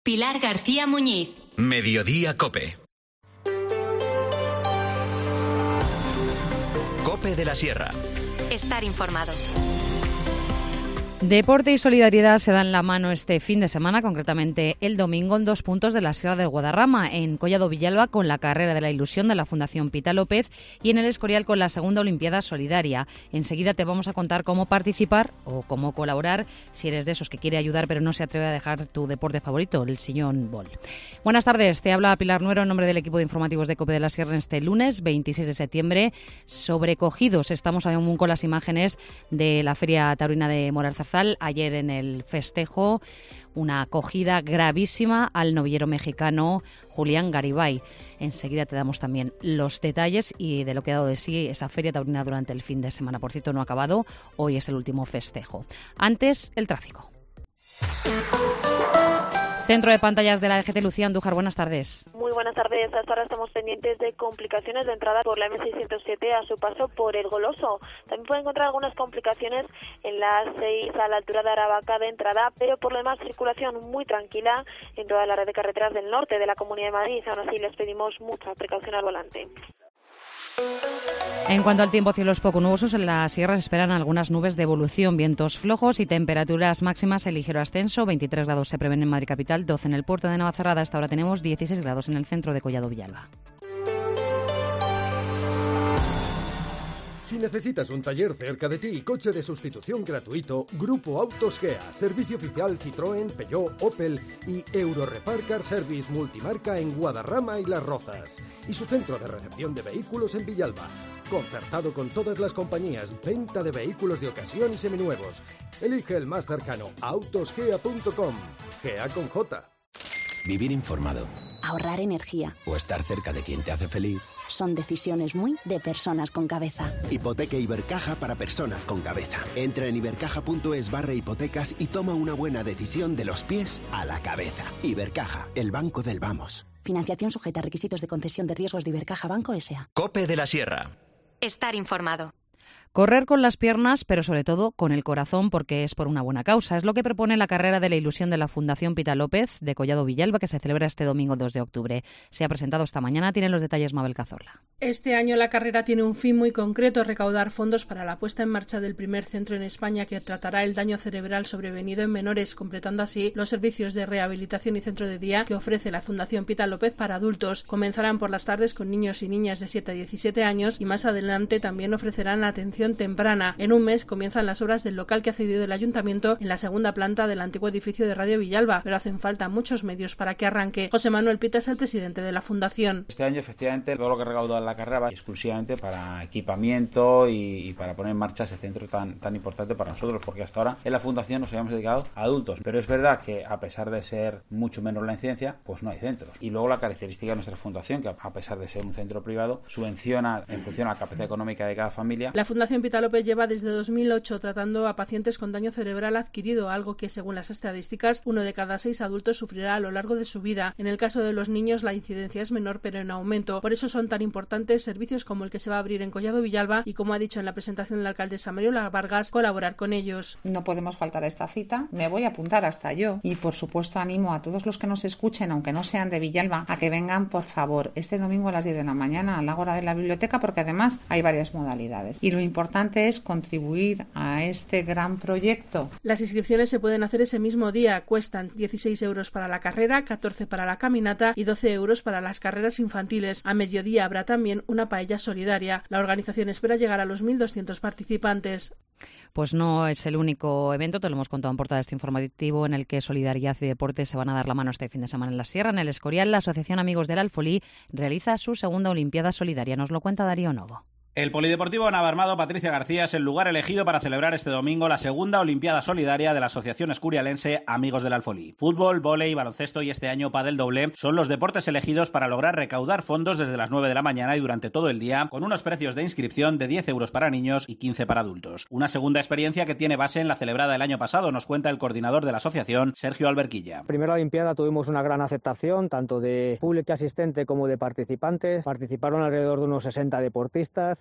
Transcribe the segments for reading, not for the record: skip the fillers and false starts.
Pilar García Muñiz. Mediodía COPE. COPE de la Sierra. Estar informado. Deporte y solidaridad se dan la mano este fin de semana, concretamente el domingo, en 2 puntos de la Sierra del Guadarrama, en Collado Villalba con la Carrera de la Ilusión de la Fundación Pita López y en el Escorial con la segunda Olimpiada Solidaria. Enseguida te vamos a contar cómo participar o cómo colaborar si eres de esos que quiere ayudar pero no se atreve a dejar tu deporte favorito, el sillón bol. Buenas tardes, te habla Pilar Nuero en nombre del equipo de informativos de COPE de la Sierra en este lunes 26 de septiembre. Sobrecogidos estamos aún con las imágenes de la Feria Taurina de Moralzarzal. Ayer en el festejo, una acogida gravísima al novillero mexicano Julián Garibay. Enseguida te damos también los detalles y de lo que ha dado de sí esa Feria Taurina durante el fin de semana. Por cierto, no ha acabado, hoy es el último festejo. Antes, el tráfico. Centro de pantallas de la DGT, Lucía Andújar, buenas tardes. Muy buenas tardes. Hasta ahora estamos pendientes de complicaciones de entrada por la M607 a su paso por El Goloso. También puede encontrar algunas complicaciones en la 6 a la altura de Aravaca de entrada, pero por lo demás circulación muy tranquila en toda la red de carreteras del norte de la Comunidad de Madrid. Aún así les pedimos mucha precaución al volante. En cuanto al tiempo, cielos poco nubosos, en la sierra se esperan algunas nubes de evolución, vientos flojos y temperaturas máximas en ligero ascenso. 23 grados se prevén en Madrid capital, 12 en el puerto de Navacerrada. Hasta ahora tenemos 16 grados en el centro de Collado Villalba. Si necesitas un taller cerca de ti y coche de sustitución gratuito, Grupo Autos Gea, servicio oficial Citroën, Peugeot, Opel y Eurorepar Car Service multimarca en Guadarrama y Las Rozas. Y su centro de recepción de vehículos en Villalba, concertado con todas las compañías, venta de vehículos de ocasión y seminuevos. Elige el más cercano, autosgea.com. Gea con J. Vivir informado, ahorrar energía o estar cerca de quien te hace feliz son decisiones muy de personas con cabeza. Hipoteca Ibercaja para personas con cabeza. Entra en ibercaja.es/hipotecas y toma una buena decisión de los pies a la cabeza. Ibercaja, el banco del vamos. Financiación sujeta a requisitos de concesión de riesgos de Ibercaja Banco S.A. COPE de la Sierra. Estar informado. Correr con las piernas, pero sobre todo con el corazón, porque es por una buena causa. Es lo que propone la Carrera de la Ilusión de la Fundación Pita López de Collado Villalba, que se celebra este domingo 2 de octubre. Se ha presentado esta mañana. Tienen los detalles Mabel Cazorla. Este año la carrera tiene un fin muy concreto: recaudar fondos para la puesta en marcha del primer centro en España que tratará el daño cerebral sobrevenido en menores, completando así los servicios de rehabilitación y centro de día que ofrece la Fundación Pita López para adultos. Comenzarán por las tardes con niños y niñas de 7 a 17 años y más adelante también ofrecerán atención temprana. En un mes comienzan las obras del local que ha cedido el ayuntamiento en la segunda planta del antiguo edificio de Radio Villalba, pero hacen falta muchos medios para que arranque. José Manuel Pita es el presidente de la fundación. Este año efectivamente todo lo que recaudó la carrera va exclusivamente para equipamiento y para poner en marcha ese centro tan importante para nosotros, porque hasta ahora en la fundación nos habíamos dedicado a adultos, pero es verdad que a pesar de ser mucho menos la incidencia, pues no hay centros. Y luego la característica de nuestra fundación, que a pesar de ser un centro privado, subvenciona en función a la capacidad económica de cada familia. La Fundación Pita López lleva desde 2008 tratando a pacientes con daño cerebral adquirido, algo que según las estadísticas 1 de cada 6 adultos sufrirá a lo largo de su vida. En el caso de los niños la incidencia es menor pero en aumento. Por eso son tan importantes servicios como el que se va a abrir en Collado Villalba y, como ha dicho en la presentación la alcaldesa Mariola Vargas, colaborar con ellos. No podemos faltar a esta cita, me voy a apuntar hasta yo y por supuesto animo a todos los que nos escuchen, aunque no sean de Villalba, a que vengan por favor este domingo a las 10 de la mañana al Ágora de la Biblioteca, porque además hay varias modalidades y lo importante es contribuir a este gran proyecto. Las inscripciones se pueden hacer ese mismo día. Cuestan 16 euros para la carrera, 14 para la caminata y 12 euros para las carreras infantiles. A mediodía habrá también una paella solidaria. La organización espera llegar a los 1.200 participantes. Pues no es el único evento, te lo hemos contado en portada de este informativo, en el que solidaridad y deporte se van a dar la mano este fin de semana en la Sierra. En el Escorial, la Asociación Amigos del Alfolí realiza su segunda Olimpiada Solidaria. Nos lo cuenta Darío Novo. El Polideportivo Navarmado Patricia García es el lugar elegido para celebrar este domingo la segunda Olimpiada Solidaria de la Asociación Escurialense Amigos del Alfolí. Fútbol, vóley, baloncesto y este año pádel doble son los deportes elegidos para lograr recaudar fondos desde las 9 de la mañana y durante todo el día, con unos precios de inscripción de 10 euros para niños y 15 para adultos. Una segunda experiencia que tiene base en la celebrada el año pasado, nos cuenta el coordinador de la asociación, Sergio Alberquilla. Primera Olimpiada tuvimos una gran aceptación, tanto de público asistente como de participantes. Participaron alrededor de unos 60 deportistas.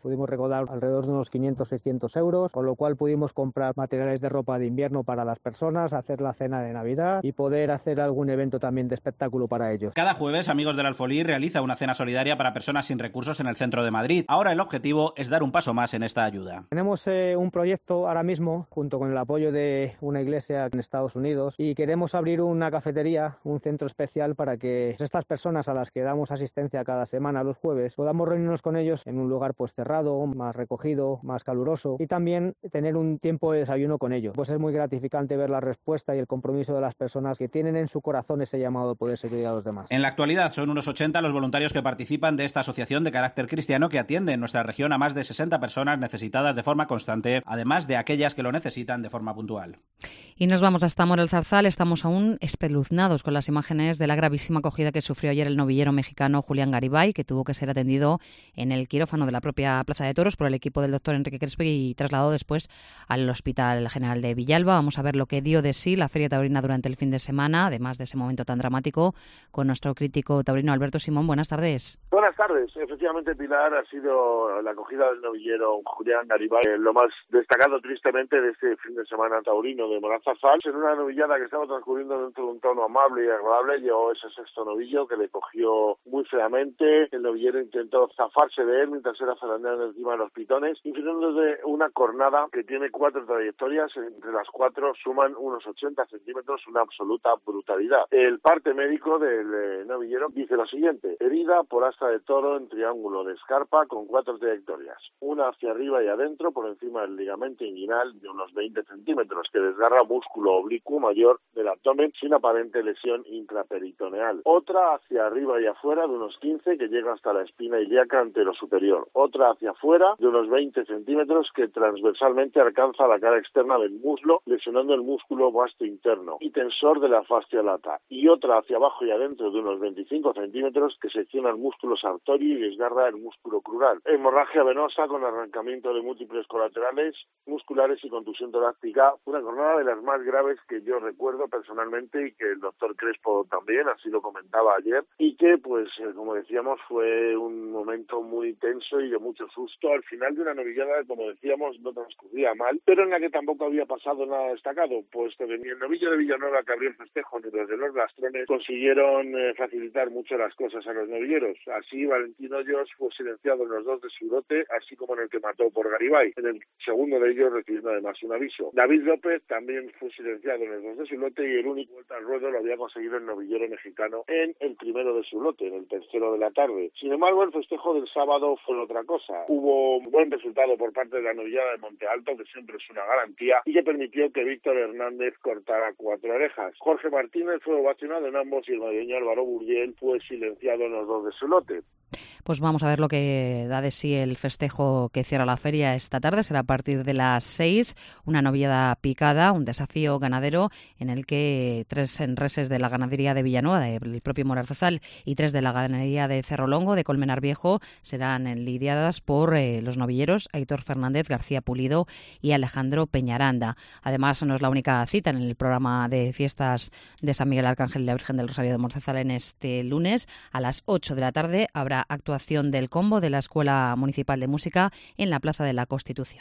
Pudimos recaudar alrededor de unos 500-600 euros, con lo cual pudimos comprar materiales de ropa de invierno para las personas, hacer la cena de Navidad y poder hacer algún evento también de espectáculo para ellos. Cada jueves, Amigos del Alfolí realiza una cena solidaria para personas sin recursos en el centro de Madrid. Ahora el objetivo es dar un paso más en esta ayuda. Tenemos un proyecto ahora mismo, junto con el apoyo de una iglesia en Estados Unidos, y queremos abrir una cafetería, un centro especial para que estas personas a las que damos asistencia cada semana los jueves podamos reunirnos con ellos en un lugar pues cerrado, más recogido, más caluroso, y también tener un tiempo de desayuno con ellos. Pues es muy gratificante ver la respuesta y el compromiso de las personas que tienen en su corazón ese llamado a poder servir a los demás. En la actualidad son unos 80 los voluntarios que participan de esta asociación de carácter cristiano que atiende en nuestra región a más de 60 personas necesitadas de forma constante, además de aquellas que lo necesitan de forma puntual. Y nos vamos hasta Mora el Zarzal. Estamos aún espeluznados con las imágenes de la gravísima acogida que sufrió ayer el novillero mexicano Julián Garibay, que tuvo que ser atendido en el quirófano de la propia Plaza de Toros por el equipo del doctor Enrique Crespo y trasladado después al Hospital General de Villalba. Vamos a ver lo que dio de sí la Feria Taurina durante el fin de semana, además de ese momento tan dramático, con nuestro crítico taurino Alberto Simón. Buenas tardes. Buenas tardes. Efectivamente, Pilar, ha sido la acogida del novillero Julián Garibay lo más destacado, tristemente, de este fin de semana taurino de Mora el Zarzal. En una novillada que estaba transcurriendo dentro de un tono amable y agradable, llegó ese sexto novillo que le cogió muy feamente. El novillero intentó zafarse de él mientras era zarandeado encima de los pitones, infiriéndose una cornada que tiene 4 trayectorias, entre las 4 suman unos 80 centímetros, una absoluta brutalidad. El parte médico del novillero dice lo siguiente: herida por asta de toro en triángulo de escarpa con 4 trayectorias, una hacia arriba y adentro por encima del ligamento inguinal de unos 20 centímetros que desgarra músculo oblicuo mayor del abdomen sin aparente lesión intraperitoneal, otra hacia arriba y afuera de unos 15 que llega hasta la espina ilíaca anterosuperior, otra hacia afuera de unos 20 centímetros que transversalmente alcanza la cara externa del muslo, lesionando el músculo vasto interno y tensor de la fascia lata, y otra hacia abajo y adentro de unos 25 centímetros que secciona el músculo sartorio y desgarra el músculo crural. Hemorragia venosa con arrancamiento de múltiples colaterales musculares y contusión torácica, una jornada de las más graves que yo recuerdo personalmente y que el doctor Crespo también así lo comentaba ayer, y que pues como decíamos fue un momento muy tenso y de mucho susto al final de una novillada que, como decíamos, no transcurría mal, pero en la que tampoco había pasado nada destacado, puesto que ni el novillo de Villanueva que abrió el festejo ni los de los Lastrones consiguieron facilitar mucho las cosas a los novilleros. Así Valentín Hoyos fue silenciado en los 2 de su lote, así como en el que mató por Garibay, en el segundo de ellos recibiendo además un aviso. David López también fue silenciado en los 2 de su lote, y el único vuelta al ruedo lo había conseguido el novillero mexicano en el primero de su lote, en el tercero de la tarde. Sin embargo, el festejo del sábado fue otra cosa. Hubo un buen resultado por parte de la novillada de Monte Alto, que siempre es una garantía, y que permitió que Víctor Hernández cortara 4 orejas. Jorge Martínez fue ovacionado en ambos y el madrileño Álvaro Burdiel fue silenciado en los 2 de su lote. Pues vamos a ver lo que da de sí el festejo que cierra la feria esta tarde. Será a partir de las 6, una novillada picada, un desafío ganadero en el que 3 enreses de la ganadería de Villanueva, del propio Mora el Zarzal, y 3 de la ganadería de Cerro Longo, de Colmenar Viejo, serán lidiadas por los novilleros Aitor Fernández, García Pulido y Alejandro Peñaranda. Además, no es la única cita en el programa de fiestas de San Miguel Arcángel y la Virgen del Rosario de Mora el Zarzal. En este lunes a las 8 de la tarde habrá actuación del combo de la Escuela Municipal de Música en la Plaza de la Constitución.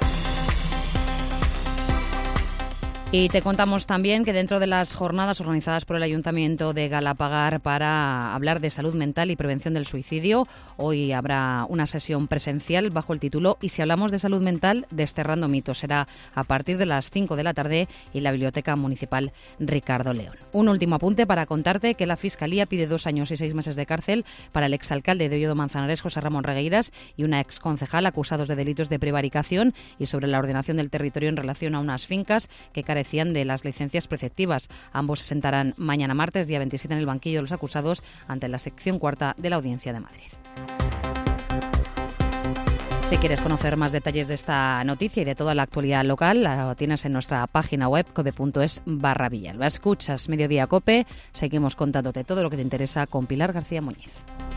Y te contamos también que dentro de las jornadas organizadas por el Ayuntamiento de Galapagar para hablar de salud mental y prevención del suicidio, hoy habrá una sesión presencial bajo el título "Y si hablamos de salud mental, desterrando mitos". Será a partir de las 5 de la tarde en la Biblioteca Municipal Ricardo León. Un último apunte para contarte que la Fiscalía pide 2 años y 6 meses de cárcel para el exalcalde de Ollodo Manzanares, José Ramón Regueiras, y una exconcejal acusados de delitos de prevaricación y sobre la ordenación del territorio en relación a unas fincas que carecían de las licencias preceptivas. Ambos se sentarán mañana martes, día 27, en el banquillo de los acusados ante la sección 4ª de la Audiencia de Madrid. Si quieres conocer más detalles de esta noticia y de toda la actualidad local, la tienes en nuestra página web cope.es/Villalba. Escuchas Mediodía Cope, seguimos contándote todo lo que te interesa con Pilar García Muñiz.